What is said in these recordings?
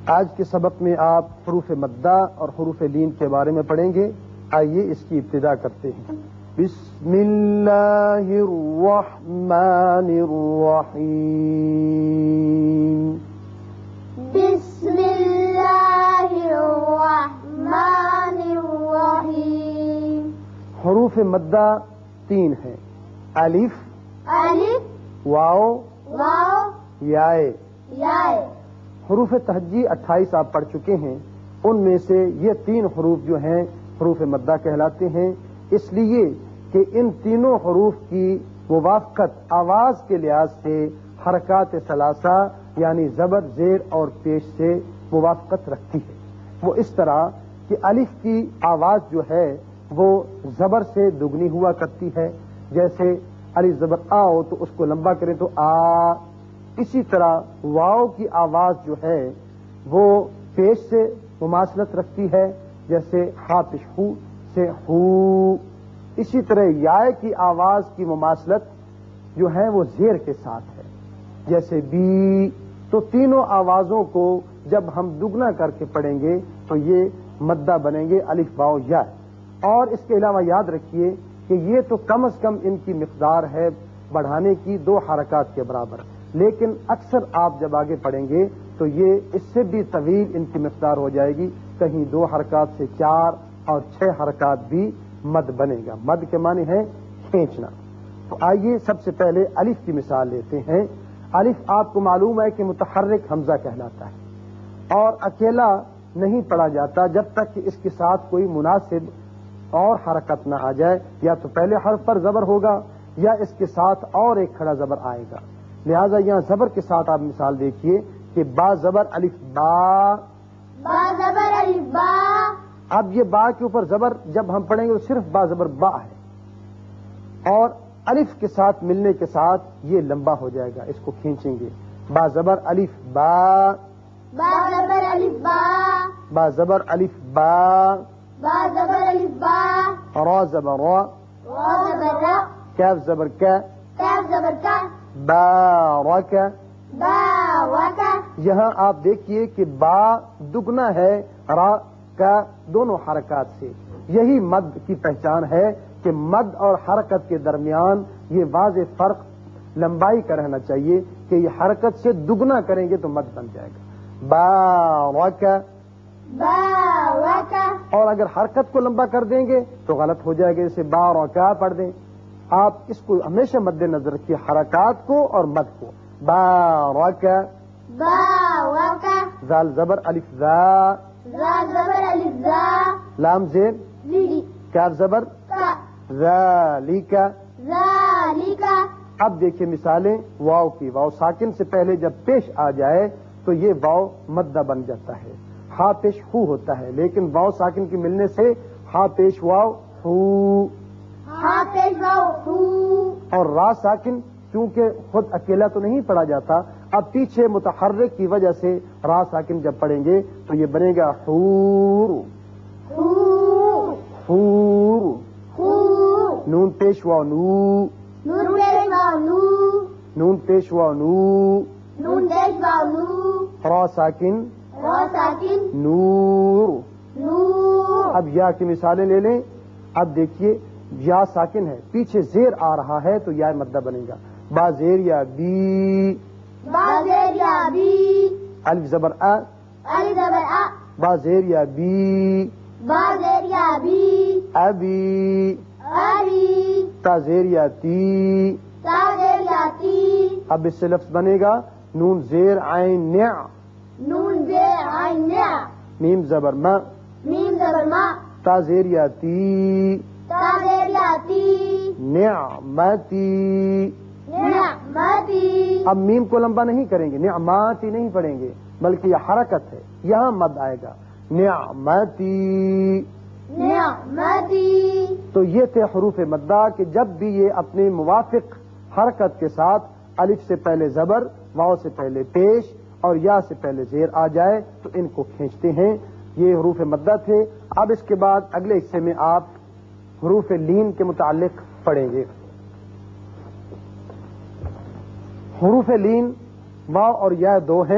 آج کے سبق میں آپ حروف مدہ اور حروف لین کے بارے میں پڑھیں گے. آئیے اس کی ابتدا کرتے ہیں. بسم اللہ الرحمن الرحیم. بسم اللہ الرحمن الرحیم. حروف مدہ 3 ہیں. الف، الف، واو، واو، یائے. یائے. حروف تہجی 28 آپ پڑھ چکے ہیں. ان میں سے یہ 3 حروف جو ہیں حروف مدہ کہلاتے ہیں، اس لیے کہ ان تینوں حروف کی موافقت آواز کے لحاظ سے حرکات ثلاثہ یعنی زبر، زیر اور پیش سے موافقت رکھتی ہے. وہ اس طرح کہ الف کی آواز جو ہے وہ زبر سے دگنی ہوا کرتی ہے. جیسے الف زبر آؤ تو اس کو لمبا کریں تو آ. اسی طرح واؤ کی آواز جو ہے وہ پیش سے مماثلت رکھتی ہے، جیسے ہا پیش ہو سے ہو. اسی طرح یائے کی آواز کی مماثلت جو ہے وہ زیر کے ساتھ ہے، جیسے بی. تو تینوں آوازوں کو جب ہم دگنا کر کے پڑھیں گے تو یہ مدہ بنیں گے الف واو یا. اور اس کے علاوہ یاد رکھیے کہ یہ تو کم از کم ان کی مقدار ہے بڑھانے کی 2 حرکات کے برابر، لیکن اکثر آپ جب آگے پڑھیں گے تو یہ اس سے بھی طویل ان کی مقدار ہو جائے گی. کہیں 2 حرکات سے 4 اور 6 حرکات بھی مد بنے گا. مد کے معنی ہے کھینچنا. تو آئیے سب سے پہلے الف کی مثال لیتے ہیں. الف آپ کو معلوم ہے کہ متحرک حمزہ کہلاتا ہے اور اکیلا نہیں پڑھا جاتا جب تک کہ اس کے ساتھ کوئی مناسب اور حرکت نہ آ جائے. یا تو پہلے حرف پر زبر ہوگا یا اس کے ساتھ اور ایک کھڑا زبر آئے گا. لہذا یہاں زبر کے ساتھ آپ مثال دیکھیے کہ با زبر الف با. با زبر الف با. اب یہ با کے اوپر زبر جب ہم پڑھیں گے تو صرف با زبر با ہے اور الف کے ساتھ ملنے کے ساتھ یہ لمبا ہو جائے گا. اس کو کھینچیں گے. با زبر الف با. با زبر الف با. با زبر الف با. با زبر الف با. را زبر را. را زبر را. کاف زبر کا. کاف زبر کا. بارک. باوک. یہاں آپ دیکھیے کہ با دگنا ہے را کا دونوں حرکات سے. یہی مد کی پہچان ہے کہ مد اور حرکت کے درمیان یہ واضح فرق لمبائی کا رہنا چاہیے کہ یہ حرکت سے دگنا کریں گے تو مد بن جائے گا. بارک. باوک. اور اگر حرکت کو لمبا کر دیں گے تو غلط ہو جائے گا. جیسے بارکا پڑھ دیں. آپ اس کو ہمیشہ مد نظر رکھیے، حرکات کو اور مد کو. بارک. باوک. زال زبر الف زا. زال زبر الف زا. لام زیر. لی. کاف زبر کا. ذالک. ذالک. اب دیکھیے مثالیں واو کی. واو ساکن سے پہلے جب پیش آ جائے تو یہ واو مدہ بن جاتا ہے. ہا پیش ہو ہوتا ہے لیکن واو ساکن کی ملنے سے ہا پیش واو ہو. ہا پیش واو ہو. اور را ساکن چونکہ خود اکیلا تو نہیں پڑھا جاتا، اب پیچھے متحرک کی وجہ سے را ساکن جب پڑھیں گے تو یہ بنے گا حور. حور. حور. حور. نون پیش واو نو. نون پیش واو نو. نون پیش واو نو. نون پیش واو نو. را ساکن را ساکن. نور. نور. اب یا کی مثالیں لے لیں. اب دیکھیے یا ساکن ہے، پیچھے زیر آ رہا ہے تو یا مدہ بنے گا. با زیر یا بی. با زیر یا بی. الف زبر ا. الف زبر ا. با زیر یا بی. با زیر یا بی. ابی. ابی. تا زیر یا تی. تا زیر یا تی. اب اس سے لفظ بنے گا نون زیر عین نع. نون زیر عین نع. میم زبر ما. میم زبر ما. تا زیر یا تی. تا زیر یا تی. نعمتی. نعمتی. اب میم کو لمبا نہیں کریں گے، نعماتی نہیں پڑھیں گے بلکہ یہ حرکت ہے، یہاں مد آئے گا. نعمتی. نعمتی. تو یہ تھے حروف مدہ کہ جب بھی یہ اپنے موافق حرکت کے ساتھ الف سے پہلے زبر، واو سے پہلے پیش اور یا سے پہلے زیر آ جائے تو ان کو کھینچتے ہیں. یہ حروف مدہ تھے. اب اس کے بعد اگلے حصے میں آپ حروف لین کے متعلق پڑھیں گے. حروف لین واو اور یا 2 ہیں.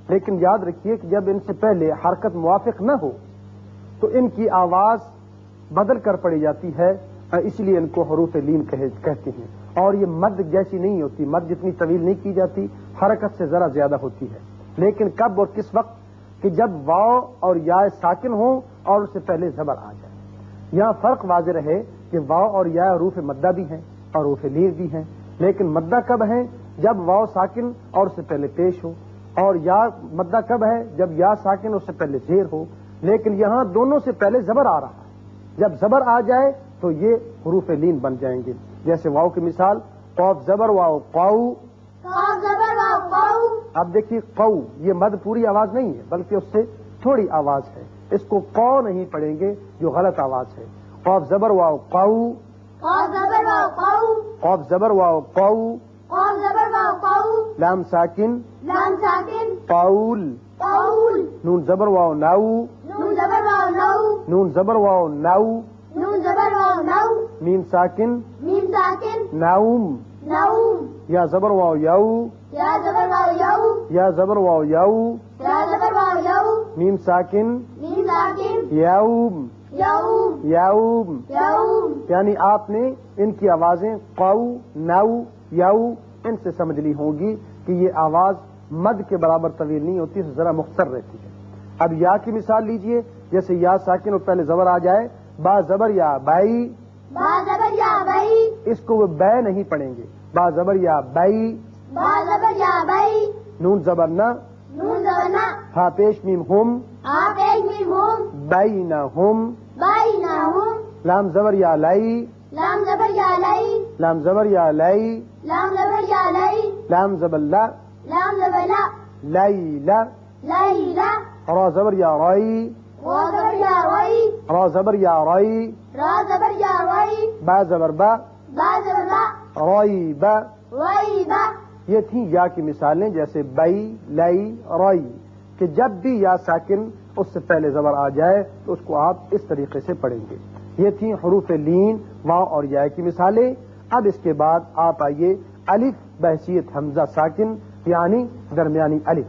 لیکن یاد رکھیے کہ جب ان سے پہلے حرکت موافق نہ ہو تو ان کی آواز بدل کر پڑی جاتی ہے، اس لیے ان کو حروف لین کہتے ہیں. اور یہ مد جیسی نہیں ہوتی، مد جتنی طویل نہیں کی جاتی، حرکت سے ذرا زیادہ ہوتی ہے. لیکن کب اور کس وقت؟ کہ جب واو اور یا ساکن ہوں اور اس سے پہلے زبر آ جائے. یہاں فرق واضح رہے کہ واو اور یا حروف مدہ بھی ہیں اور حروف لین بھی ہیں، لیکن مدہ کب ہیں؟ جب واو ساکن اور اس سے پہلے پیش ہو، اور یا مدہ کب ہے؟ جب یا ساکن اس سے پہلے زیر ہو. لیکن یہاں دونوں سے پہلے زبر آ رہا ہے. جب زبر آ جائے تو یہ حروف لین بن جائیں گے. جیسے واو کی مثال قوف زبر واو قاؤ. قاف زبر واو قاؤ. اب دیکھیے قو، یہ مد پوری آواز نہیں ہے بلکہ اس سے تھوڑی آواز ہے، اس کو قو نہیں پڑھیں گے جو غلط آواز ہے. قوف زبر واو قاؤ. قاف زبر واو قاؤ. قوف زبر واو قاؤ. قاف زبر واو قاؤ. لام ساکن لام ساکن. قاؤل. قاؤل. نون زبر واو ناؤ. نون زبر واو نو. نون زبر واو ناؤ. نون زبر واو نو. میم ساکن میم ساکن. ناؤم. نوم. یا زبر واو یاؤ. یا زبر واو یو. یا زبر واو یاؤ. یا زبر واو یو. میم ساکن میم ساکن. یاؤم. یوم. یاؤم. یوم. یعنی آپ نے ان کی آوازیں قاؤ ناؤ یاؤ ان سے سمجھ لی ہوں گی کہ یہ آواز مد کے برابر طویل نہیں ہوتی، ذرا مختصر رہتی ہے. اب یا کی مثال لیجئے، جیسے یا ساکن اور پہلے زبر آ جائے، با زبر یا بائی. با زبر یا بئی. اس کو وہ بے نہیں پڑھیں گے. با زبر یا بائی. با زبر یا بئی. نون زبر نہ. نون زبر نا. ہا پیش میم ہم. آپ ایک میم ہوم. بائی نہ ہم. بائی نہ ہوں. لام زبر یا لائی. لام زبر یا لئی. لام زبر یا لائی. لام زبر یا لئی. لام زبر لا. لام زبر لا. لائی لا. لئی لا. را زبر یا رائی. را زبر یا رئی. را زبر یا رائی. را زبر یا رئی. با زبر با. با زبر با. رائی با. رئی با. یہ تھیں یا کی مثالیں، جیسے بائی لائی رائی، کہ جب بھی یا ساکن اس سے پہلے زبر آ جائے تو اس کو آپ اس طریقے سے پڑھیں گے. یہ تھیں حروف لین واو اور یا کی مثالیں. اب اس کے بعد آپ آئیے الف بحیثیت حمزہ ساکن یعنی درمیانی الف.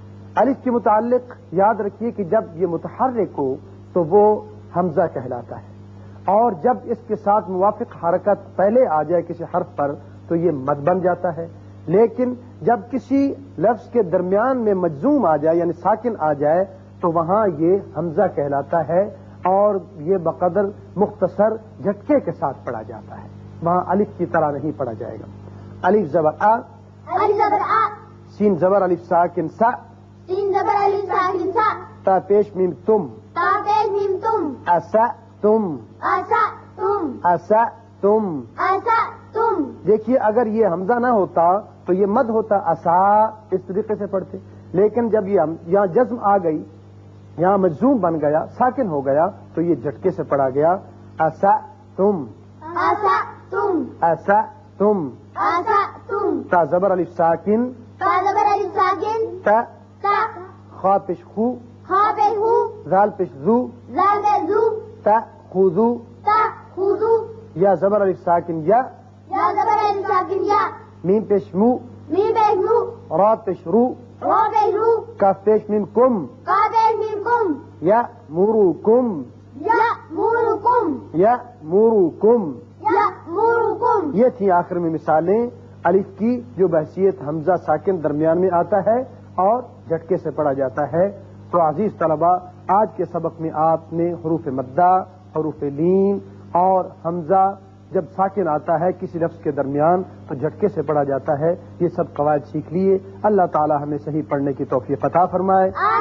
الف کے متعلق یاد رکھیے کہ جب یہ متحرک ہو تو وہ حمزہ کہلاتا ہے، اور جب اس کے ساتھ موافق حرکت پہلے آ جائے کسی حرف پر تو یہ مد بن جاتا ہے. لیکن جب کسی لفظ کے درمیان میں مجزوم آ جائے یعنی ساکن آ جائے تو وہاں یہ حمزہ کہلاتا ہے، اور یہ بقدر مختصر جھٹکے کے ساتھ پڑھا جاتا ہے. وہاں الف کی طرح نہیں پڑھا جائے گا. الف زبر آ. الف زبر آ. سین زبر الف ساکن سا. سین زبر الف ساکن سا. تا پیش میم تم. تا پیش میم تم. اسا تم. اسا تم. اسا تم. اسا تم. دیکھیے اگر یہ حمزہ نہ ہوتا تو یہ مد ہوتا، اسا اس طریقے سے پڑھتے. لیکن جب یہ یہاں جزم آ گئی، یہاں مجزوم بن گیا، ساکن ہو گیا، تو یہ جھٹکے سے پڑھا گیا اسا تم. اسا تم. اسا تم. اسا تم. تا زبر الف ساکن. تا زبر الف ساکن. تا. تا. خا پیش خو. خا پیش خو. زال پیش زو. زال پیش زو. تا خذو. تا خذو. یا زبر الف ساکن یا. یا زبر الف ساکن یا. میم پیش مو. میم پیش مو. را پیش رو. را پیش رو. کاف پیش میم کم. کا پیش میم کم. یا مورو کم. یا مورو کم. یا مورو کم. یا مورو کم. یہ تھی آخر میں مثالیں الف کی جو بحیثیت حمزہ ساکن درمیان میں آتا ہے اور جھٹکے سے پڑھا جاتا ہے. تو عزیز طلبہ، آج کے سبق میں آپ نے حروف مدہ، حروف لین اور حمزہ جب ساکن آتا ہے کسی لفظ کے درمیان تو جھٹکے سے پڑھا جاتا ہے، یہ سب قواعد سیکھ لیے. اللہ تعالی ہمیں صحیح پڑھنے کی توفیق عطا فرمائے.